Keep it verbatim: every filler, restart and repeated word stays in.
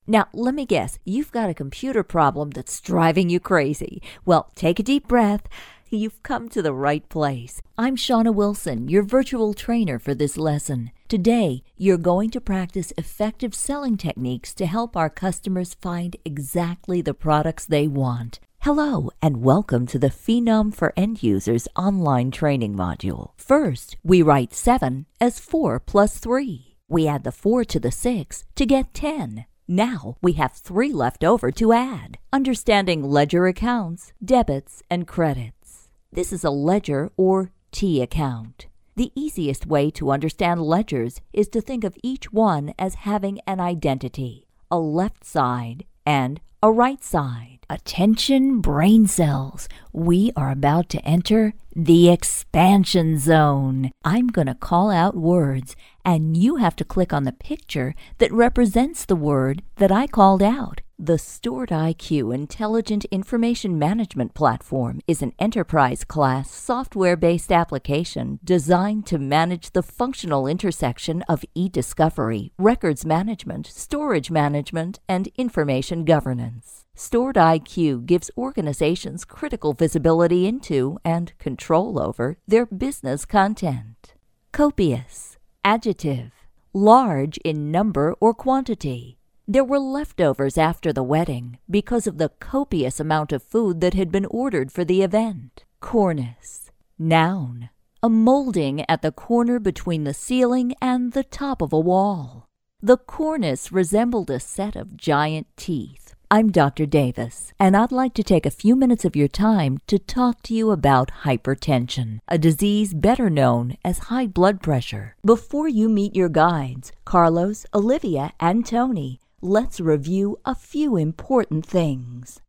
Now, let me guess, you've got a computer problem that's driving you crazy. Well, take a deep breath. You've come to the right place. I'm Shauna Wilson, your virtual trainer for this lesson. Today, you're going to practice effective selling techniques to help our customers find exactly the products they want. Hello, and welcome to the Phenom for End Users online training module. First, we write seven as four plus three. We add the four to the six to get ten. Now we have three left over to add. Understanding ledger accounts, debits, and credits. This is a ledger or T account. The easiest way to understand ledgers is to think of each one as having an identity, a left side and a right side. Attention brain cells, we are about to enter the expansion zone. I'm going to call out words, and you have to click on the picture that represents the word that I called out. The Stored I Q Intelligent Information Management Platform is an enterprise-class software-based application designed to manage the functional intersection of e-discovery, records management, storage management, and information governance. Stored I Q gives organizations critical visibility into and control over their business content. Copious, adjective, large in number or quantity. There were leftovers after the wedding because of the copious amount of food that had been ordered for the event. Cornice, noun, a molding at the corner between the ceiling and the top of a wall. The cornice resembled a set of giant teeth. I'm Doctor Davis, and I'd like to take a few minutes of your time to talk to you about hypertension, a disease better known as high blood pressure. Before you meet your guides, Carlos, Olivia, and Tony, let's review a few important things.